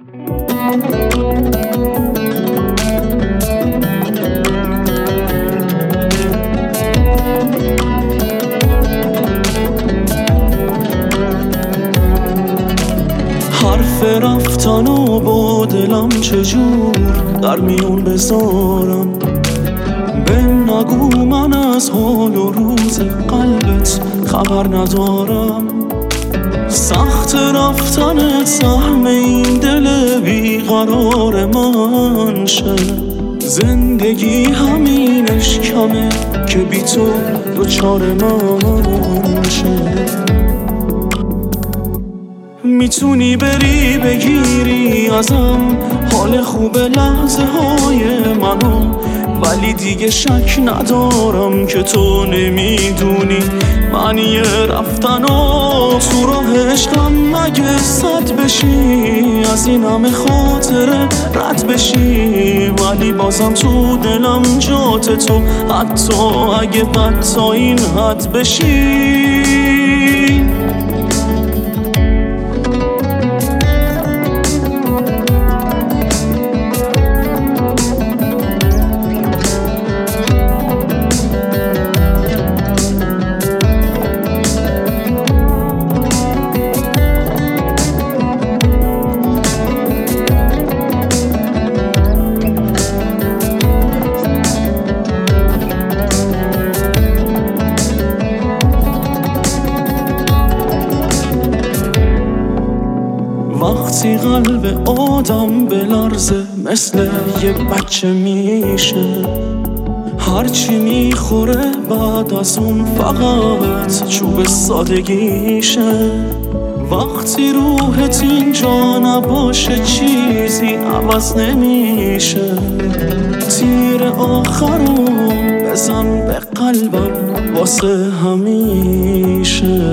حرف رفتن و با دلم چجور در میون بذارم، به نگو من از حال و روز قلبت خبر ندارم. سخت رفتن سهم این دل بیقرار من شه، زندگی همینش کمه که بی تو دوچار من شه. میتونی بری بگیری ازم حال خوب لحظه های منو، ولی دیگه شک ندارم که تو نمیدونی معنی رفتن و تو راه عشقم مگه صد بشی از این همه خاطره رد بشی، ولی بازم تو دلم جات تو، حتی اگه بد تا این حد بشی. وقتی قلب آدم بلرزه مثل یه بچه میشه، هرچی میخوره بعد از اون فقط چوب سادگیشه. وقتی روحت اینجا نباشه چیزی عوض نمیشه، تیر آخرو بزن به قلبم واسه همیشه.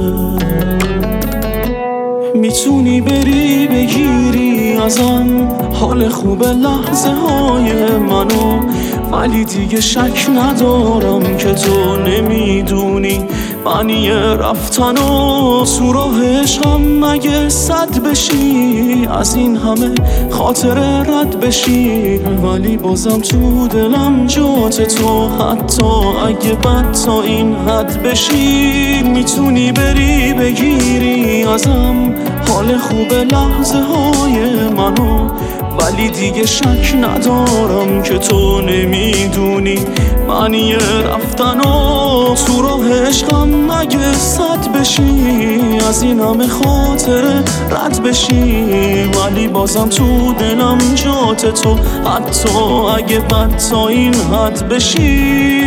میتونی بری بگیری ازم حال خوب لحظه های منو، ولی دیگه شک ندارم که تو نمیدونی معنی رفتن و تو راه عشقم مگه صد بشی از این همه خاطره رد بشی، ولی بازم تو دلم جات تو، حتی اگه بد تا این حد بشی. میتونی بری بگیری ازم حال خوب لحظه های منو، ولی دیگه شک ندارم که تو نمیدونی معنی رفتن و تو راه عشقم مگه صد بشی از این همه خاطره رد بشی، ولی بازم تو دلم جات تو، حتی اگه بد تا این حد بشی.